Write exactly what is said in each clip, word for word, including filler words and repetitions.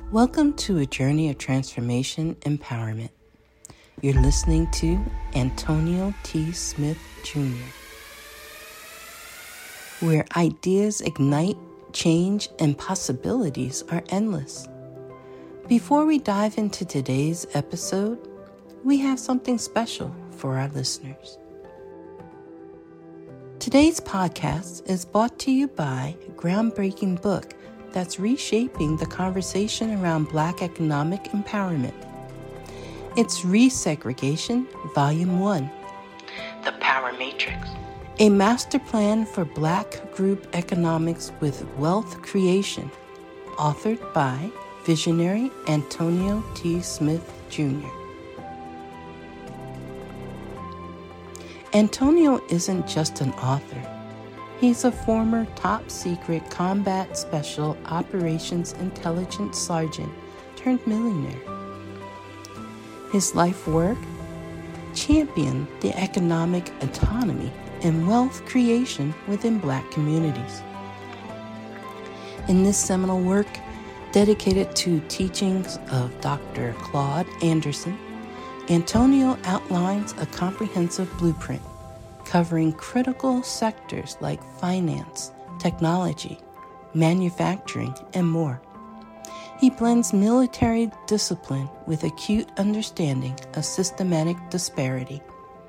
Welcome to a journey of transformation empowerment. You're listening to Antonio T. Smith Junior, where ideas ignite, change, and possibilities are endless. Before we dive into today's episode, we have something special for our listeners. Today's podcast is brought to you by a groundbreaking book that's reshaping the conversation around Black economic empowerment. It's Resegregation, Volume one, The Power Matrix, a master plan for Black group economics with wealth creation, authored by visionary Antonio T. Smith Junior Antonio isn't just an author. He's a former top-secret combat special operations intelligence sergeant turned millionaire. His life work championed the economic autonomy and wealth creation within Black communities. In this seminal work, dedicated to teachings of Doctor Claude Anderson, Antonio outlines a comprehensive blueprint covering critical sectors like finance, technology, manufacturing, and more. He blends military discipline with acute understanding of systematic disparity.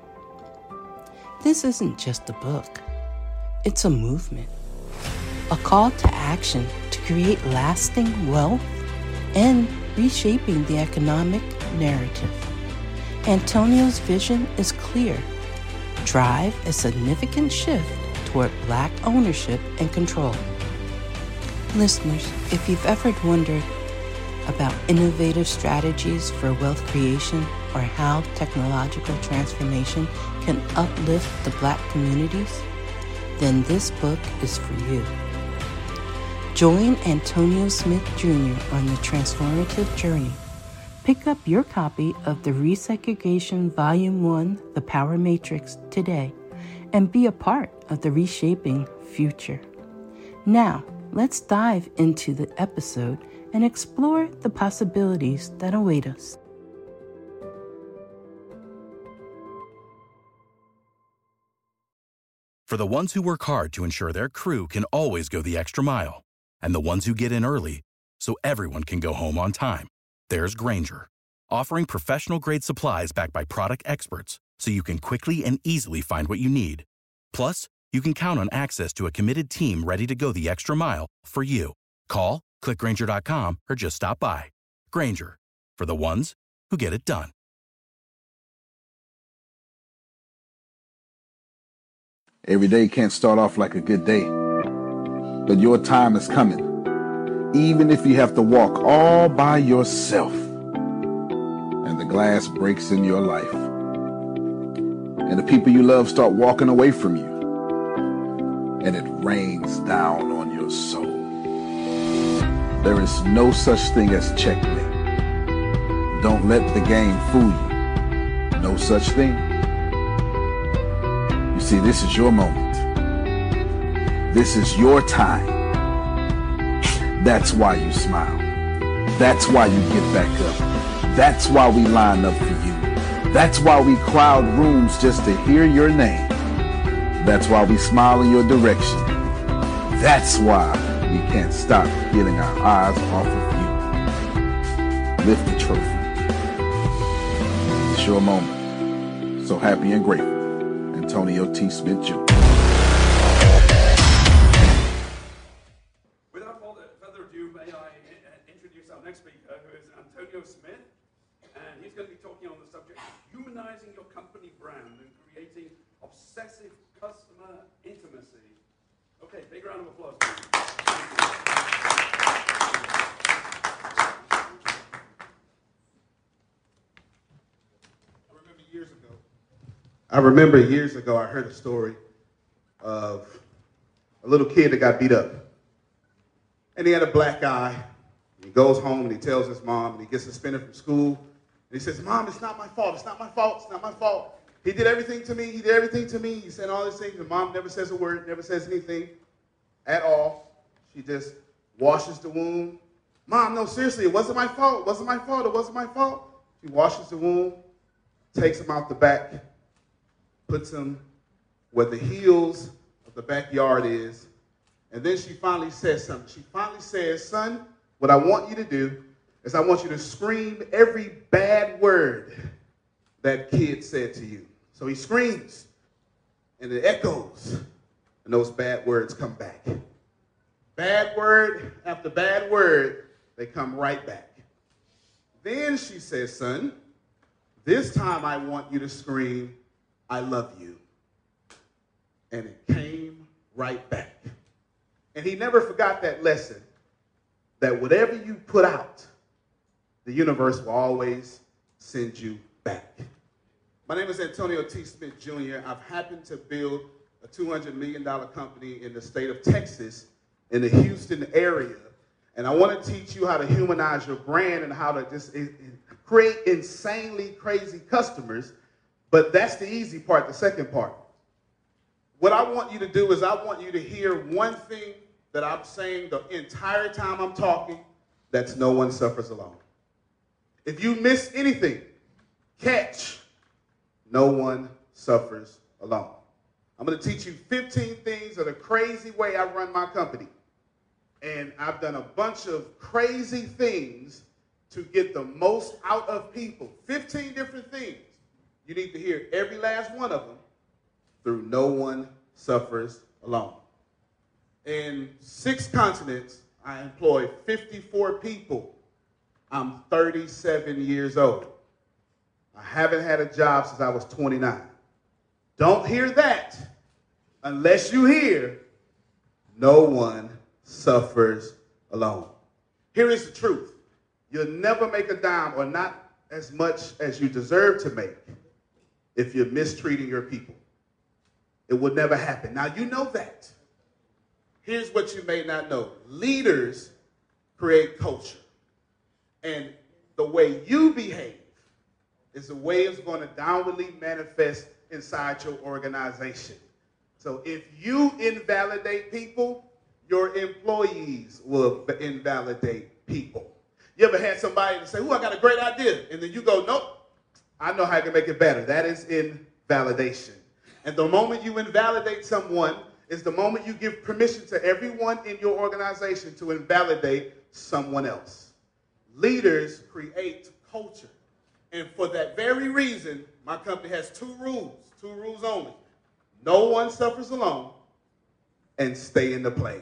This isn't just a book. It's a movement, a call to action to create lasting wealth and reshaping the economic narrative. Antonio's vision is clear. Drive a significant shift toward Black ownership and control. Listeners, if you've ever wondered about innovative strategies for wealth creation or how technological transformation can uplift the Black communities, then this book is for you. Join Antonio Smith Junior on the transformative journey. Pick up your copy of the Resegregation Volume one, The Power Matrix, today, and be a part of the reshaping future. Now, let's dive into the episode and explore the possibilities that await us. For the ones who work hard to ensure their crew can always go the extra mile, and the ones who get in early so everyone can go home on time, there's Grainger, offering professional-grade supplies backed by product experts so you can quickly and easily find what you need. Plus, you can count on access to a committed team ready to go the extra mile for you. Call, click Grainger dot com, or just stop by. Grainger, for the ones who get it done. Every day can't start off like a good day, but your time is coming. Even if you have to walk all by yourself and the glass breaks in your life and the people you love start walking away from you and it rains down on your soul. There is no such thing as checkmate. Don't let the game fool you. No such thing. You see, this is your moment. This is your time. That's why you smile. That's why you get back up. That's why we line up for you. That's why we crowd rooms just to hear your name. That's why we smile in your direction. That's why we can't stop getting our eyes off of you. Lift the trophy. It's your moment. So happy and grateful. Antonio T. Smith Junior Next speaker, who is Antonio Smith, and he's going to be talking on the subject of humanizing your company brand and creating obsessive customer intimacy. Okay, big round of applause. I remember years ago. I remember years ago I heard a story of a little kid that got beat up, and he had a black eye. He goes home and he tells his mom, and he gets suspended from school. And he says, "Mom, it's not my fault. It's not my fault. It's not my fault. He did everything to me. He did everything to me." He said all these things, and Mom never says a word, never says anything at all. She just washes the wound, Mom, no, seriously, it wasn't my fault. It wasn't my fault. It wasn't my fault. She washes the wound, takes him out the back, puts him where the heels of the backyard is, and then she finally says something. She finally says, son, what I want you to do is I want you to scream every bad word that kid said to you. So he screams, and it echoes, and those bad words come back. Bad word after bad word, they come right back. Then she says, son, this time I want you to scream, I love you. And it came right back. And he never forgot that lesson, that whatever you put out, the universe will always send you back. My name is Antonio T. Smith, Junior I've happened to build a two hundred million dollars company in the state of Texas, in the Houston area. And I want to teach you how to humanize your brand and how to just create insanely crazy customers. But that's the easy part, the second part. What I want you to do is I want you to hear one thing that I'm saying the entire time I'm talking, that's no one suffers alone. If you miss anything, catch, no one suffers alone. I'm going to teach you fifteen things of the crazy way I run my company. And I've done a bunch of crazy things to get the most out of people. fifteen different things. You need to hear every last one of them through No One Suffers Alone. In six continents, I employ fifty-four people. I'm thirty-seven years old. I haven't had a job since I was twenty-nine. Don't hear that unless you hear no one suffers alone. Here is the truth. You'll never make a dime or not as much as you deserve to make if you're mistreating your people. It will never happen. Now, you know that. Here's what you may not know. Leaders create culture. And the way you behave is the way it's going to downwardly manifest inside your organization. So if you invalidate people, your employees will invalidate people. You ever had somebody say, "Ooh, I got a great idea," and then you go, "Nope, I know how I can make it better." That is invalidation. And the moment you invalidate someone is the moment you give permission to everyone in your organization to invalidate someone else. Leaders create culture. And for that very reason, my company has two rules, two rules only. No one suffers alone, and stay in the plane.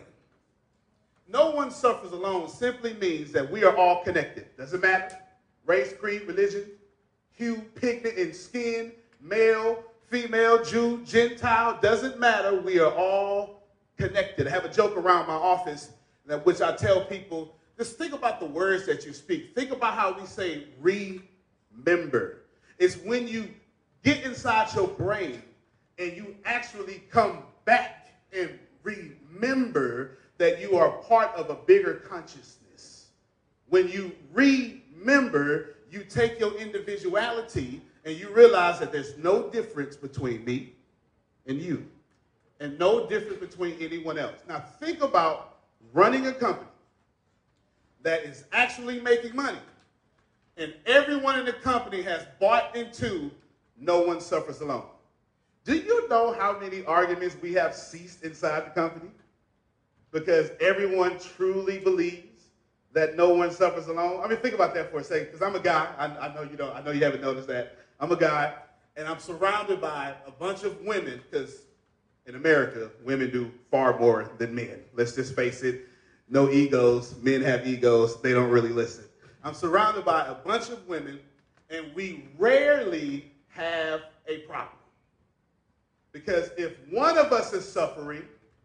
No one suffers alone simply means that we are all connected. Doesn't matter. Race, creed, religion, hue, pigment in skin, male, female, Jew, Gentile, doesn't matter. We are all connected. I have a joke around my office that which I tell people, just think about the words that you speak. Think about how we say remember. It's when you get inside your brain and you actually come back and remember that you are part of a bigger consciousness. When you remember, you take your individuality and you realize that there's no difference between me and you, and no difference between anyone else. Now think about running a company that is actually making money, and everyone in the company has bought into No One Suffers Alone. Do you know how many arguments we have ceased inside the company? Because everyone truly believes that no one suffers alone. I mean, think about that for a second, because I'm a guy. I, I know you don't. I know you haven't noticed that. I'm a guy, and I'm surrounded by a bunch of women, because in America, women do far more than men. Let's just face it. No egos. Men have egos. They don't really listen. I'm surrounded by a bunch of women, and we rarely have a problem. Because if one of us is suffering,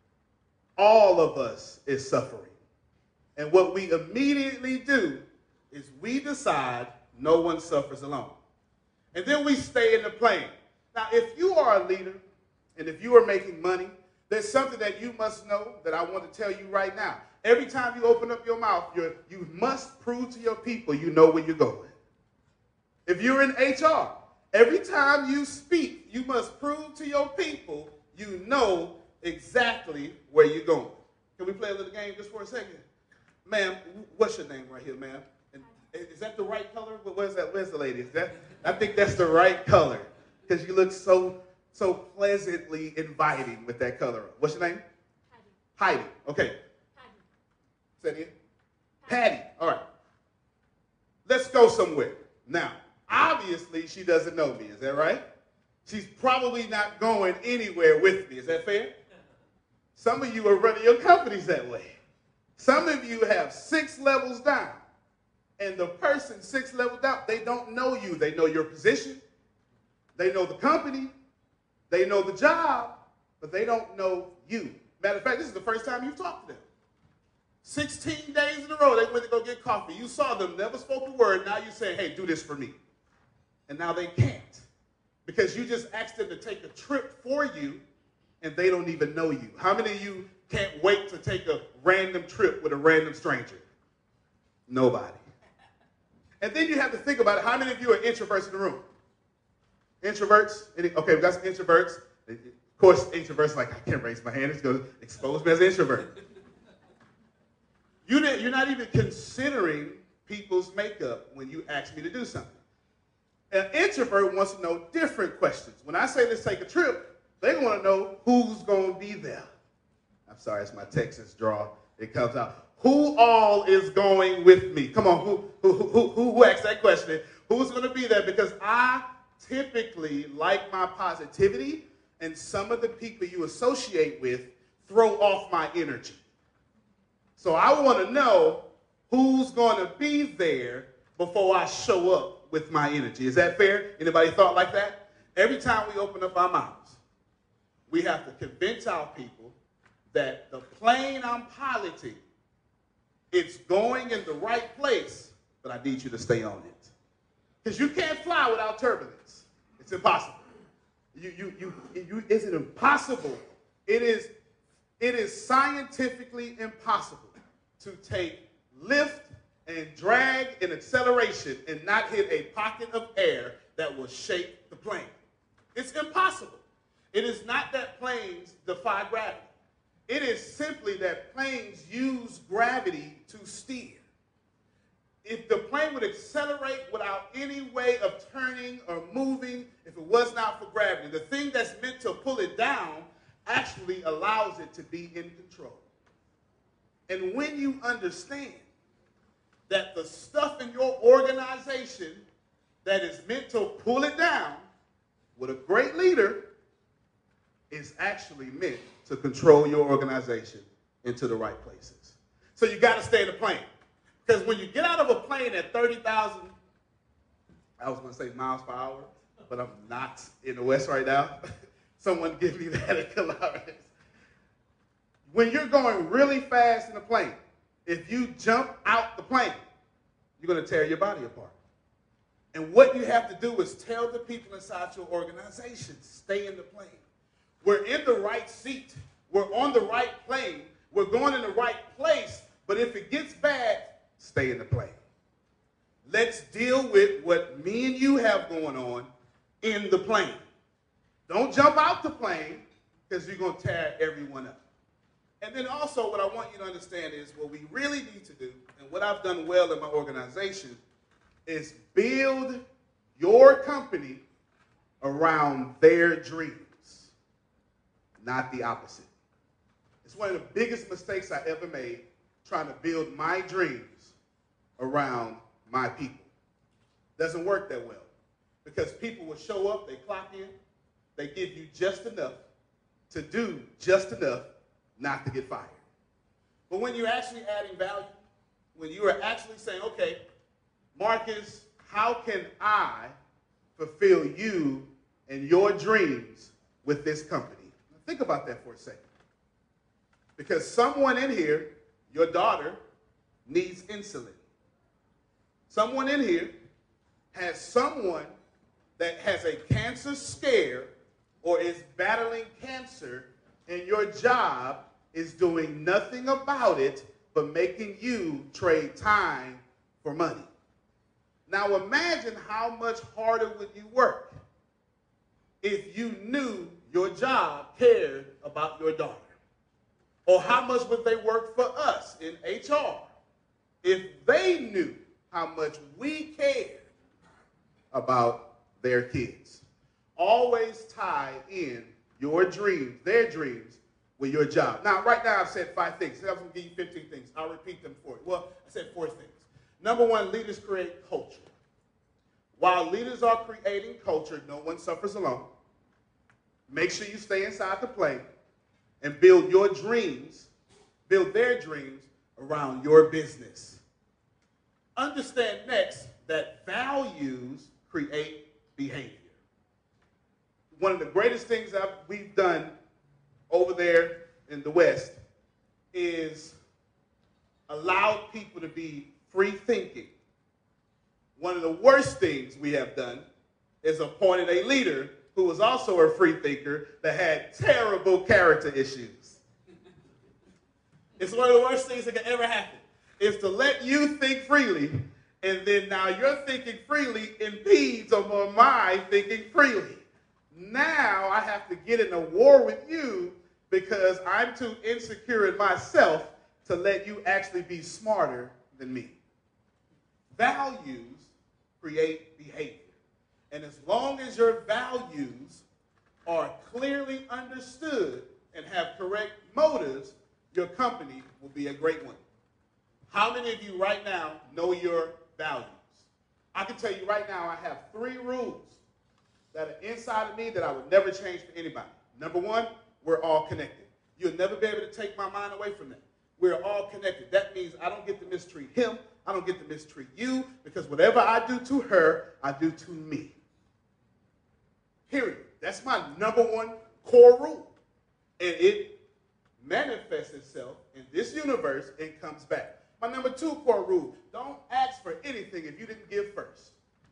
all of us is suffering. And what we immediately do is we decide no one suffers alone. And then we stay in the plane. Now, if you are a leader and if you are making money, there's something that you must know that I want to tell you right now. Every time you open up your mouth, you're, you must prove to your people you know where you're going. If you're in H R, every time you speak, you must prove to your people you know exactly where you're going. Can we play a little game just for a second? Ma'am, what's your name right here, ma'am? And is that the right color? Where's that? Where's the lady? Is that? I think that's the right color because you look so so pleasantly inviting with that color. What's your name? Heidi. Heidi. Okay. Patty. Say it again. Patty. All right. Let's go somewhere. Now, obviously, she doesn't know me. Is that right? She's probably not going anywhere with me. Is that fair? Some of you are running your companies that way. Some of you have six levels down. And the person six levels down, they don't know you. They know your position. They know the company. They know the job. But they don't know you. Matter of fact, this is the first time you've talked to them. sixteen days in a row, they went to go get coffee. You saw them, never spoke a word. Now you say, hey, do this for me. And now they can't. Because you just asked them to take a trip for you, and they don't even know you. How many of you can't wait to take a random trip with a random stranger? Nobody. And then you have to think about it. How many of you are introverts in the room? Introverts? Any, okay, we got some introverts. Of course, introverts are like, I can't raise my hand. It's going to expose me as an introvert. You didn't, you're not even considering people's makeup when you ask me to do something. An introvert wants to know different questions. When I say let's take a trip, they want to know who's going to be there. I'm sorry, it's my Texas draw. It comes out. Who all is going with me? Come on, who, who, who, who, who asked that question? Who's going to be there? Because I typically like my positivity, and some of the people you associate with throw off my energy. So I want to know who's going to be there before I show up with my energy. Is that fair? Anybody thought like that? Every time we open up our mouths, we have to convince our people that the plane I'm piloting, it's going in the right place, but I need you to stay on it. Because you can't fly without turbulence. It's impossible. You, you, you, you, is it impossible? It is, it is scientifically impossible to take lift and drag and acceleration and not hit a pocket of air that will shake the plane. It's impossible. It is not that planes defy gravity. It is simply that planes use gravity to steer. If the plane would accelerate without any way of turning or moving, if it was not for gravity, the thing that's meant to pull it down actually allows it to be in control. And when you understand that the stuff in your organization that is meant to pull it down with a great leader is actually meant to control your organization into the right places. So you got to stay in the plane. Because when you get out of a plane at thirty thousand, I was going to say miles per hour, but I'm not in the West right now. Someone give me that in kilometers. When you're going really fast in a plane, if you jump out the plane, you're going to tear your body apart. And what you have to do is tell the people inside your organization, stay in the plane. We're in the right seat. We're on the right plane. We're going in the right place. But if it gets bad, stay in the plane. Let's deal with what me and you have going on in the plane. Don't jump out the plane because you're going to tear everyone up. And then also what I want you to understand is what we really need to do, and what I've done well in my organization, is build your company around their dreams, not the opposite. It's one of the biggest mistakes I ever made, trying to build my dreams around my people. Doesn't work that well, because people will show up, they clock in, they give you just enough to do just enough not to get fired. But when you're actually adding value, when you are actually saying, okay, Marcus, how can I fulfill you and your dreams with this company? Think about that for a second. Because someone in here, your daughter, needs insulin. Someone in here has someone that has a cancer scare or is battling cancer, and your job is doing nothing about it but making you trade time for money. Now imagine how much harder would you work if you knew your job cared about your daughter. Or how much would they work for us in H R how much we care about their kids. Always tie in your dreams, their dreams, with your job. Now, right now I've said five things. I was going to give you fifteen things. I'll repeat them for you. Well, I said four things. Number one, leaders create culture. While leaders are creating culture, no one suffers alone. Make sure you stay inside the plane and build your dreams, build their dreams around your business. Understand next that values create behavior. One of the greatest things that we've done over there in the West is allowed people to be free thinking. One of the worst things we have done is appointed a leader who was also a free thinker that had terrible character issues. It's one of the worst things that can ever happen, is to let you think freely, and then now your thinking freely impedes on my thinking freely. Now I have to get in a war with you because I'm too insecure in myself to let you actually be smarter than me. Values create behavior. And as long as your values are clearly understood and have correct motives, your company will be a great one. How many of you right now know your values? I can tell you right now I have three rules that are inside of me that I would never change for anybody. Number one, we're all connected. You'll never be able to take my mind away from that. We're all connected. That means I don't get to mistreat him. I don't get to mistreat you, because whatever I do to her, I do to me. Period. That's my number one core rule. And it manifests itself in this universe and comes back. My number two core rule, don't ask for anything if you didn't give first.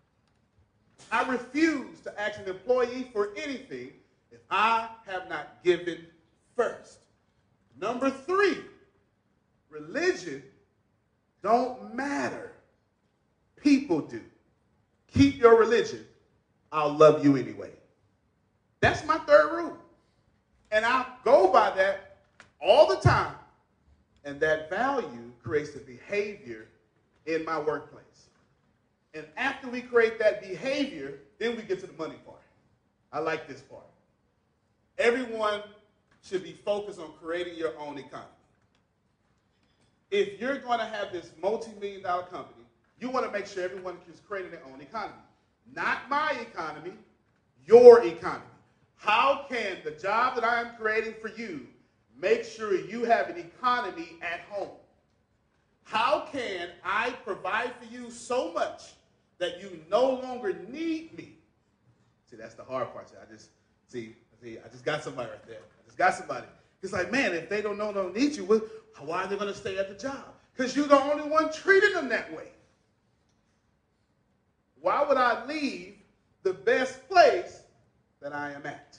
I refuse to ask an employee for anything if I have not given first. Number three, religion don't matter. People do. Keep your religion. I'll love you anyway. That's my third rule. And I go by that all the time. And that value creates the behavior in my workplace. And after we create that behavior, then we get to the money part. I like this part. Everyone should be focused on creating your own economy. If you're going to have this multi-million dollar company, you want to make sure everyone is creating their own economy. Not my economy, your economy. How can the job that I am creating for you make sure you have an economy at home? How can I provide for you so much that you no longer need me? See, that's the hard part. I just, see, see, I just got somebody right there. I just got somebody. It's like, man, if they don't know, don't need you, well, why are they going to stay at the job? Because you're the only one treating them that way. Why would I leave the best place that I am at?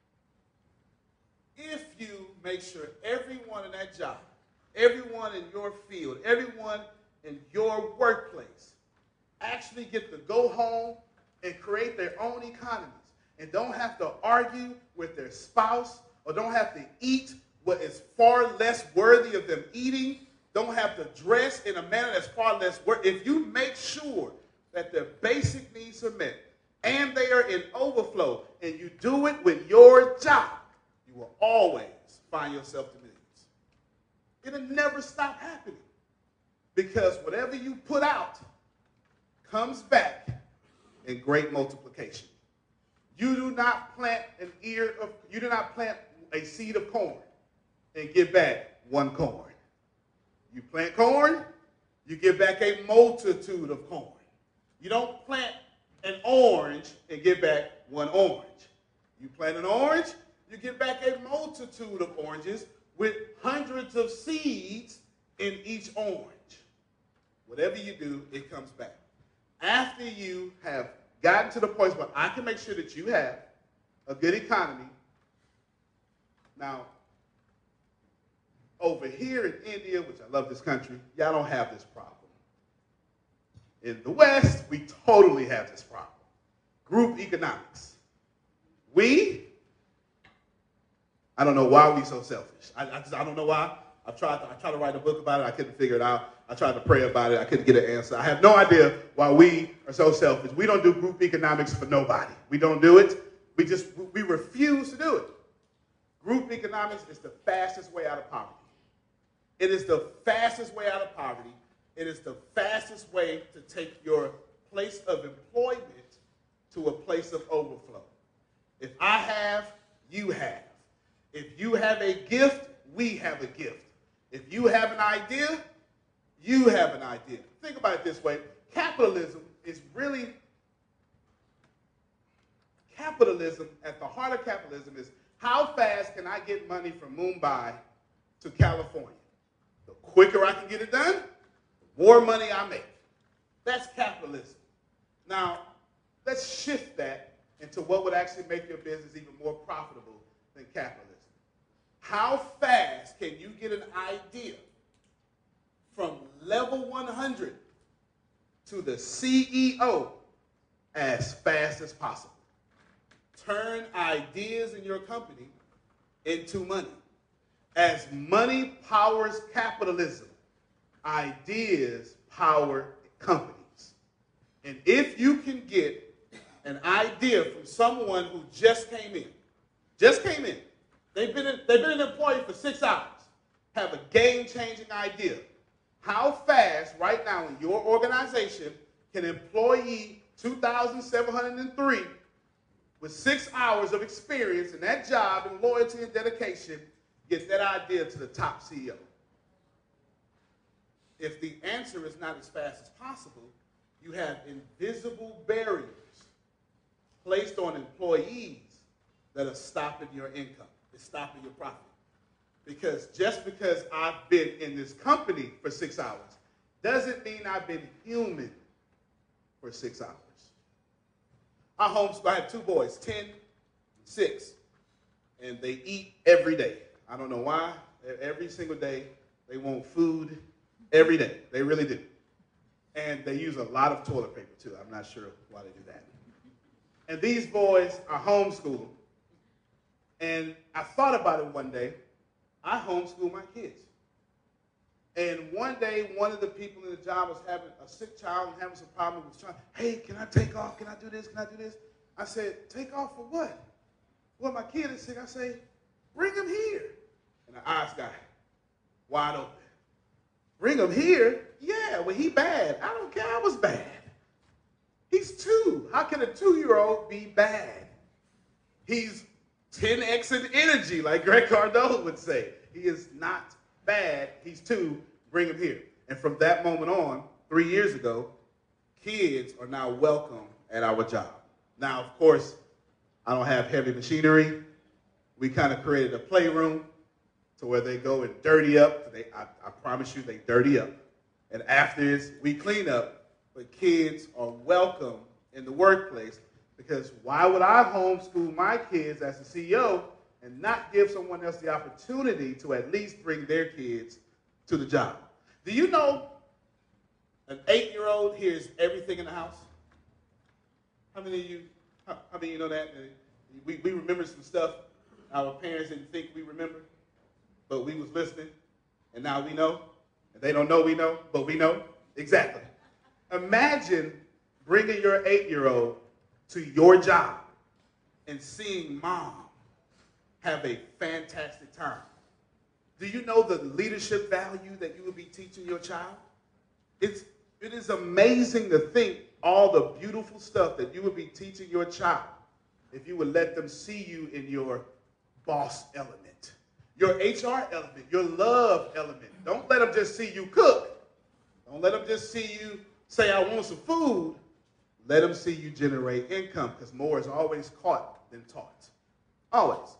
If you make sure everyone in that job, everyone in your field, everyone in your workplace actually get to go home and create their own economies and don't have to argue with their spouse or don't have to eat what is far less worthy of them eating, don't have to dress in a manner that's far less worthy. If you make sure that their basic needs are met and they are in overflow and you do it with your job, you will always find yourself to millions. It'll never stop happening because whatever you put out comes back in great multiplication. You do not plant an ear of, you do not plant a seed of corn and get back one corn. You plant corn, you get back a multitude of corn. You don't plant an orange and get back one orange. You plant an orange, you get back a multitude of oranges with hundreds of seeds in each orange. Whatever you do, it comes back. After you have gotten to the point where I can make sure that you have a good economy. Now, over here in India, which I love this country, y'all don't have this problem. In the West, we totally have this problem. Group economics. We, I don't know why we so selfish. I, I, just, I don't know why. I've tried to, I tried to write a book about it. I couldn't figure it out. I tried to pray about it. I couldn't get an answer. I have no idea why we are so selfish. We don't do group economics for nobody. We don't do it. We just, we refuse to do it. Group economics is the fastest way out of poverty. It is the fastest way out of poverty. It is the fastest way to take your place of employment to a place of overflow. If I have, you have. If you have a gift, we have a gift. If you have an idea, you have an idea. Think about it this way. Capitalism is really, capitalism, at the heart of capitalism is how fast can I get money from Mumbai to California? The quicker I can get it done, the more money I make. That's capitalism. Now, let's shift that into what would actually make your business even more profitable than capitalism. How fast can you get an idea from level one hundred to the C E O as fast as possible? Turn ideas in your company into money. As money powers capitalism, ideas power companies. And if you can get an idea from someone who just came in, just came in, they've been, in, they've been an employee for six hours, have a game-changing idea. How fast, right now in your organization, can employee two thousand seven hundred three with six hours of experience in that job and loyalty and dedication get that idea to the top C E O? If the answer is not as fast as possible, you have invisible barriers placed on employees that are stopping your income, it's stopping your profit. Because just because I've been in this company for six hours doesn't mean I've been human for six hours. I homeschool, I have two boys, ten and six, and they eat every day. I don't know why. Every single day, they want food every day. They really do. And they use a lot of toilet paper, too. I'm not sure why they do that. And these boys are homeschooled. And I thought about it one day. I homeschool my kids. And one day, one of the people in the job was having a sick child and having some problem. Was trying, hey, can I take off? Can I do this? Can I do this? I said, take off for what? Well, my kid is sick. I say, bring him here. And the eyes got wide open. Bring him here? Yeah, well, he bad. I don't care. I was bad. He's two. How can a two-year-old be bad? He's ten X in energy, like Greg Cardone would say. He is not bad. He's two. Bring him here. And from that moment on, three years ago, kids are now welcome at our job. Now, of course, I don't have heavy machinery. We kind of created a playroom to where they go and dirty up. They, I, I promise you, they dirty up. And after this, we clean up. But kids are welcome in the workplace, because why would I homeschool my kids as a C E O and not give someone else the opportunity to at least bring their kids to the job? Do you know an eight-year-old hears everything in the house? How many of you, how, how many of you know that? We, we remember some stuff our parents didn't think we remembered, but we was listening, and now we know. And they don't know we know, but we know. Exactly. Imagine bringing your eight-year-old to your job and seeing mom have a fantastic time. Do you know the leadership value that you would be teaching your child? It's, it is amazing to think all the beautiful stuff that you would be teaching your child if you would let them see you in your boss element, your H R element, your love element. Don't let them just see you cook. Don't let them just see you say, I want some food. Let them see you generate income, because more is always caught than taught. Always.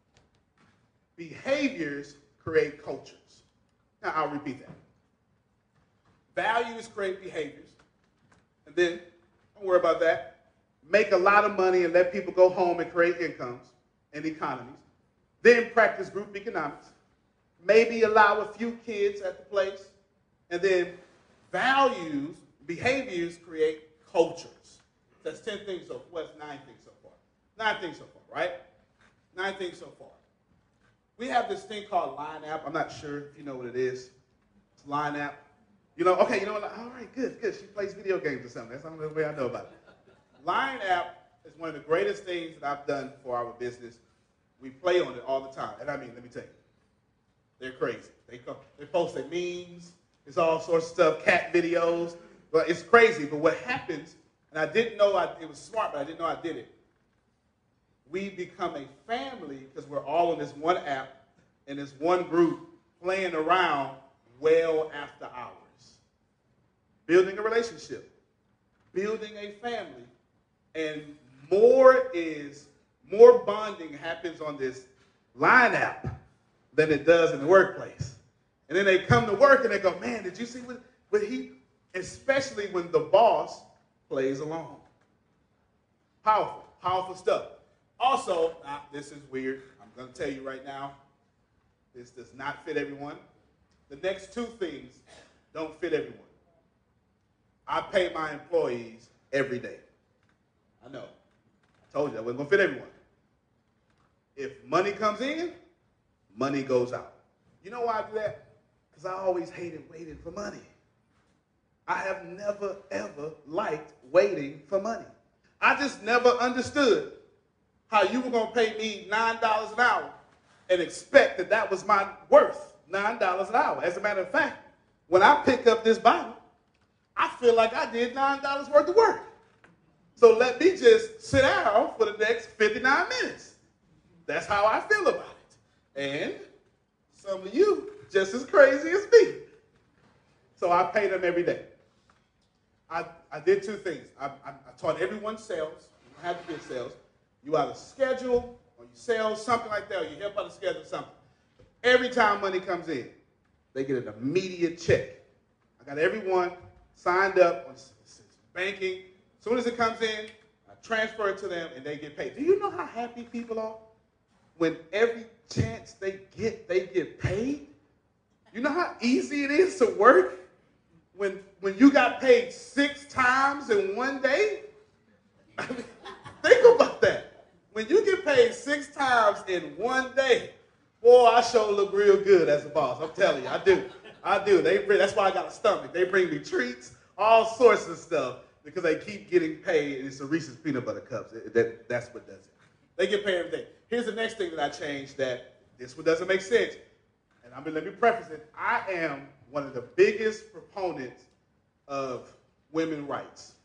Behaviors create cultures. Now, I'll repeat that. Values create behaviors. And then, don't worry about that. Make a lot of money and let people go home and create incomes and economies. Then practice group economics. Maybe allow a few kids at the place. And then values, behaviors create cultures. That's ten things so far. Well, that's nine things so far. Nine things so far, right? Nine things so far. We have this thing called Line App. I'm not sure if you know what it is. It's Line App. You know, okay, you know what? All right, good, good. She plays video games or something. That's the only way I know about it. Line App is one of the greatest things that I've done for our business. We play on it all the time. And I mean, let me tell you, they're crazy. They, come, they post their memes. It's all sorts of stuff, cat videos. But it's crazy. But what happens, and I didn't know I, it was smart, but I didn't know I did it. We become a family because we're all on this one app and this one group playing around well after hours. Building a relationship, building a family, and more is, more bonding happens on this Line App than it does in the workplace. And then they come to work and they go, man, did you see what, what he, especially when the boss plays along. Powerful, powerful stuff. Also, now, this is weird. I'm going to tell you right now, this does not fit everyone. The next two things don't fit everyone. I pay my employees every day. I know. I told you that wasn't going to fit everyone. If money comes in, money goes out. You know why I do that? Because I always hated waiting for money. I have never, ever liked waiting for money. I just never understood how you were going to pay me nine dollars an hour and expect that that was my worth, nine dollars an hour. As a matter of fact, when I pick up this Bible, I feel like I did nine dollars worth of work. So let me just sit down for the next fifty-nine minutes. That's how I feel about it. And some of you just as crazy as me. So I pay them every day. I, I did two things. I, I, I taught everyone sales. You don't have to be in sales. You either schedule or you sell, something like that, or you help out to schedule something. Every time money comes in, they get an immediate check. I got everyone signed up on banking. As soon as it comes in, I transfer it to them and they get paid. Do you know how happy people are when every chance they get, they get paid? You know how easy it is to work when, when you got paid six times in one day? I mean, think about that. When you get paid six times in one day, boy, I sure look real good as a boss. I'm telling you, I do. I do. They bring, that's why I got a stomach. They bring me treats, all sorts of stuff, because they keep getting paid, and it's a Reese's Peanut Butter Cups. It, that, that's what does it. They get paid every day. Here's the next thing that I changed that this one doesn't make sense. And I'm gonna let me preface it. I am one of the biggest proponents of women's rights.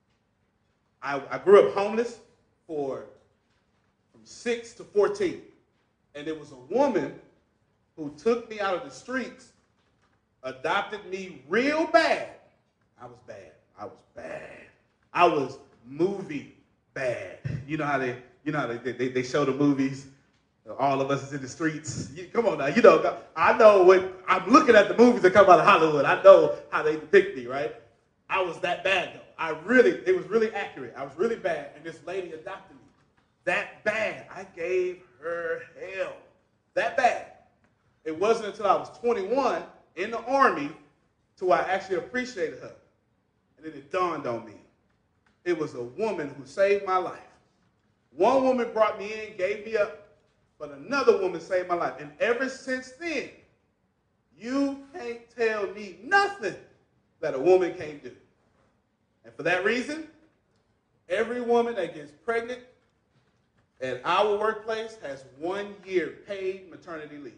I, I grew up homeless for from six to fourteen. And there was a woman who took me out of the streets, adopted me real bad. I was bad. I was bad. I was movie bad. You know how they, you know how they, they, they show the movies. All of us is in the streets. You, come on now, you know, I know what, I'm looking at the movies that come out of Hollywood. I know how they depict me, right? I was that bad though. I really, it was really accurate. I was really bad, and this lady adopted me. That bad. I gave her hell. That bad. It wasn't until I was twenty-one in the Army till I actually appreciated her. And then it dawned on me. It was a woman who saved my life. One woman brought me in, gave me up, but another woman saved my life. And ever since then, you can't tell me nothing that a woman can't do. And for that reason, every woman that gets pregnant at our workplace has one year paid maternity leave.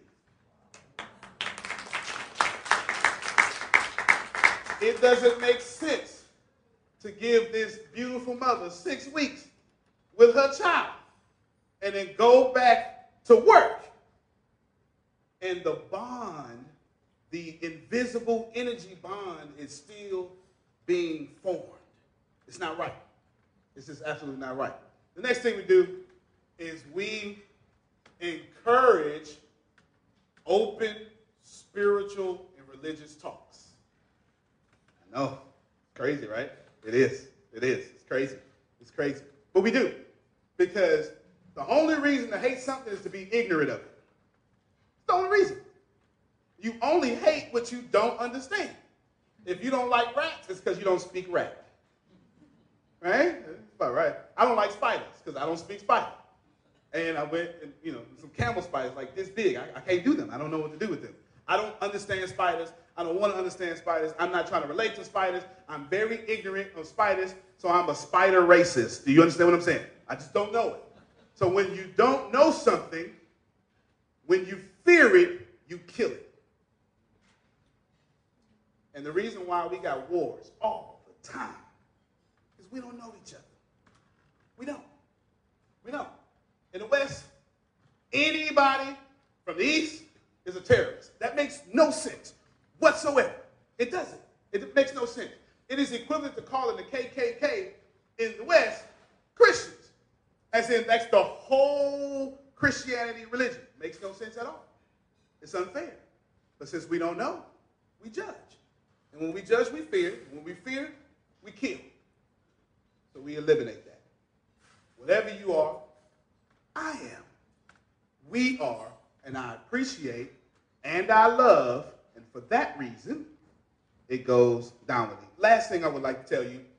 It doesn't make sense to give this beautiful mother six weeks with her child and then go back to work. And the bond, the invisible energy bond, is still being formed. It's not right. It's just absolutely not right. The next thing we do is we encourage open spiritual and religious talks. I know, crazy, right? It is. It is. It's crazy. It's crazy. But we do. Because the only reason to hate something is to be ignorant of it. It's the only reason. You only hate what you don't understand. If you don't like rats, it's because you don't speak rat. Right? That's about right. I don't like spiders because I don't speak spider. And I went and, you know, some camel spiders like this big. I, I can't do them. I don't know what to do with them. I don't understand spiders. I don't want to understand spiders. I'm not trying to relate to spiders. I'm very ignorant of spiders, so I'm a spider racist. Do you understand what I'm saying? I just don't know it. So when you don't know something, when you fear it, you kill it. And the reason why we got wars all the time is we don't know each other. We don't. We don't. In the West, anybody from the East is a terrorist. That makes no sense whatsoever. It doesn't. It makes no sense. It is equivalent to calling the K K K in the West Christians. As in, that's the whole Christianity religion. Makes no sense at all. It's unfair. But since we don't know, we judge. And when we judge, we fear. When we fear, we kill. So we eliminate that. Whatever you are, I am. We are, and I appreciate, and I love, and for that reason, it goes downwardly. Last thing I would like to tell you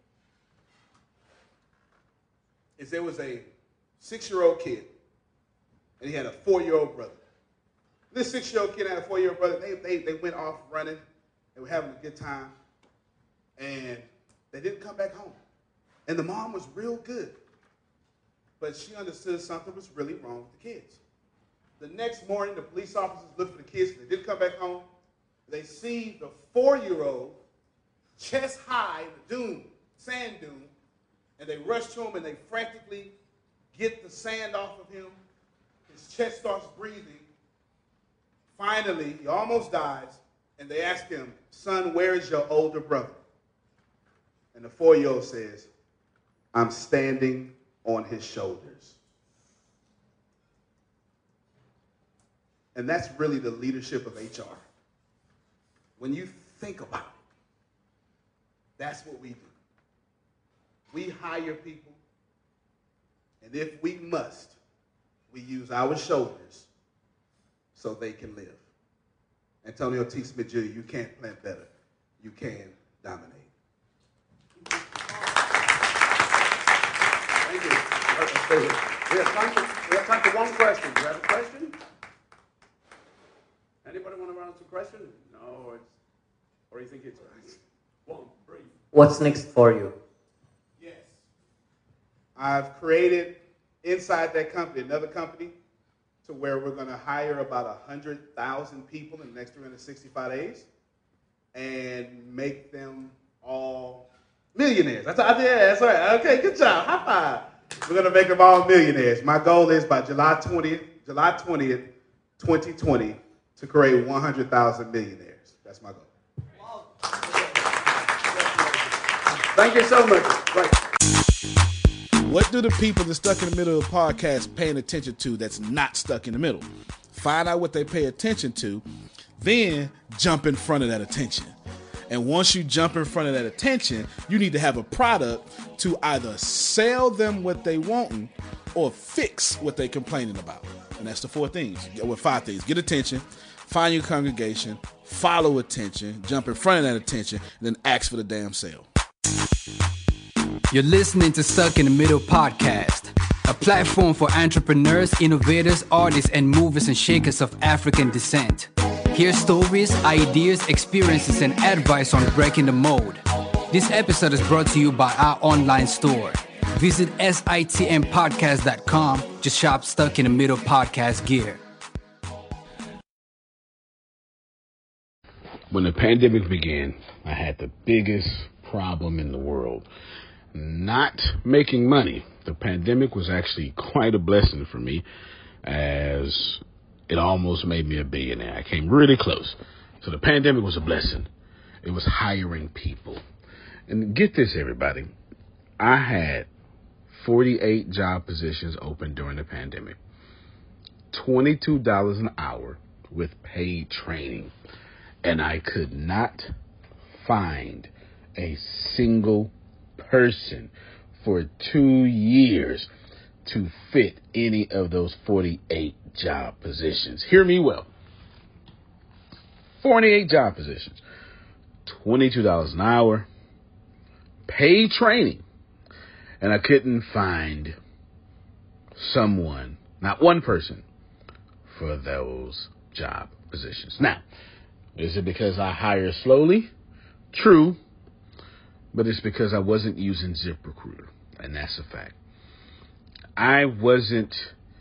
is there was a six-year-old kid, and he had a four-year-old brother. This six-year-old kid had a four-year-old brother. They, they, they went off running. They were having a good time, and they didn't come back home. And the mom was real good, but she understood something was really wrong with the kids. The next morning, the police officers looked for the kids. They didn't come back home. They see the four-year-old chest high in the dune, sand dune, and they rush to him and they frantically get the sand off of him. His chest starts breathing. Finally, he almost dies, and they ask him, "Son, where is your older brother?" And the four-year-old says, "I'm standing on his shoulders." And that's really the leadership of H R. When you think about it, that's what we do. We hire people, and if we must, we use our shoulders so they can live. Antonio T. Smith Junior, you can't plan better. You can dominate. Thank you. We have time for, we have time for one question. Do you have a question? Anybody want to answer a question? No, it's, or you think it's one, brief. What's next for you? Yes. I've created inside that company, another company, to where we're going to hire about one hundred thousand people in the next three hundred sixty-five days and make them all millionaires. That's, yeah, that's right. Okay, good job. High five. We're going to make them all millionaires. My goal is by July twentieth, July twentieth, twenty twenty, to create one hundred thousand millionaires. That's my goal. Wow. Thank you so much. Right. What do the people that's stuck in the middle of the podcast paying attention to that's not stuck in the middle? Find out what they pay attention to, then jump in front of that attention. And once you jump in front of that attention, you need to have a product to either sell them what they want or fix what they're complaining about. And that's the four things. With five things. Get attention, find your congregation, follow attention, jump in front of that attention, and then ask for the damn sale. You're listening to Stuck in the Middle podcast, a platform for entrepreneurs, innovators, artists, and movers and shakers of African descent. Hear stories, ideas, experiences, and advice on breaking the mold. This episode is brought to you by our online store. Visit sitm podcast dot com to shop Stuck in the Middle podcast gear. When the pandemic began, I had the biggest problem in the world. Not making money. The pandemic was actually quite a blessing for me, as it almost made me a billionaire. I came really close. So the pandemic was a blessing. It was hiring people. And get this, everybody. I had forty-eight job positions open during the pandemic. twenty-two dollars an hour with paid training. And I could not find a single person for two years to fit any of those forty-eight job positions. Hear me well. forty-eight job positions, twenty-two dollars an hour, paid training, and I couldn't find someone Not one person for those job positions. Now, is it because I hire slowly? True. But it's because I wasn't using ZipRecruiter. And that's a fact. I wasn't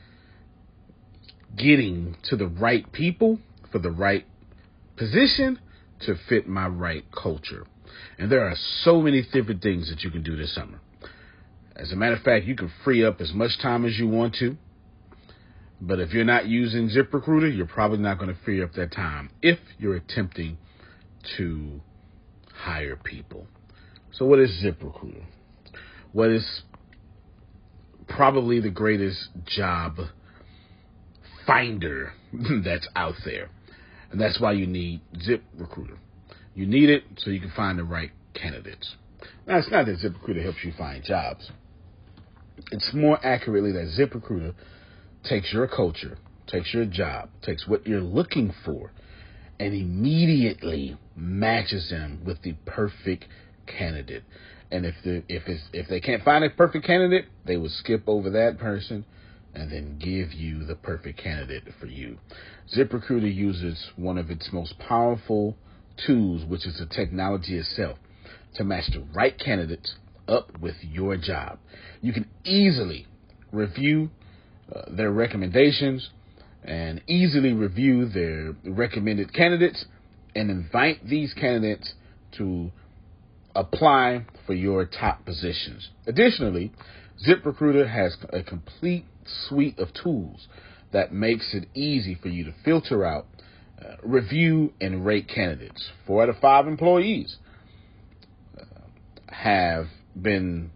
getting to the right people for the right position to fit my right culture. And there are so many different things that you can do this summer. As a matter of fact, you can free up as much time as you want to. But if you're not using ZipRecruiter, you're probably not going to free up that time if you're attempting to hire people. So what is ZipRecruiter? What is probably the greatest job finder that's out there. And that's why you need ZipRecruiter. You need it so you can find the right candidates. Now, it's not that ZipRecruiter helps you find jobs. It's more accurately that ZipRecruiter takes your culture, takes your job, takes what you're looking for, and immediately matches them with the perfect candidate. And if the, if it's, if they can't find a perfect candidate, they will skip over that person and then give you the perfect candidate for you. ZipRecruiter uses one of its most powerful tools, which is the technology itself, to match the right candidates up with your job. You can easily review uh, their recommendations and easily review their recommended candidates and invite these candidates to apply for your top positions. Additionally, ZipRecruiter has a complete suite of tools that makes it easy for you to filter out, uh, review, and rate candidates. Four out of five employees uh, have been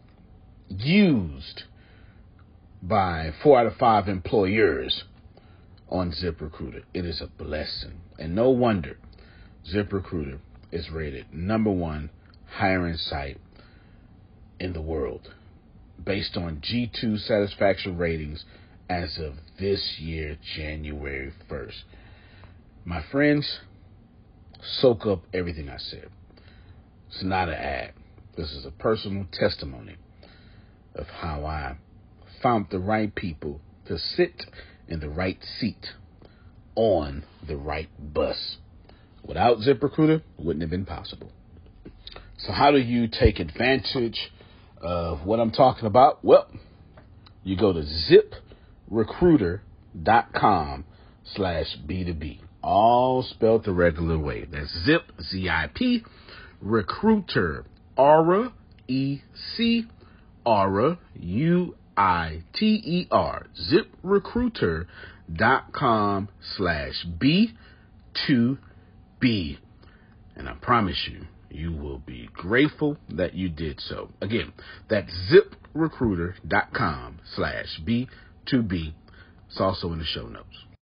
used by four out of five employers on ZipRecruiter. It is a blessing. And no wonder ZipRecruiter is rated number one hiring site in the world based on G two satisfaction ratings as of this year, January first. My friends, soak up everything I said. It's not an ad. This is a personal testimony of how I found the right people to sit in the right seat on the right bus. Without ZipRecruiter, it wouldn't have been possible. So how do you take advantage of what I'm talking about? Well, you go to ZipRecruiter.com slash B2B. All spelled the regular way. That's Zip, Z I P, Recruiter, Aura, E C, Aura, U I T E R, ZipRecruiter.com slash B two B. And I promise you, you will be grateful that you did so. Again, that's ZipRecruiter.com slash B two B. It's also in the show notes.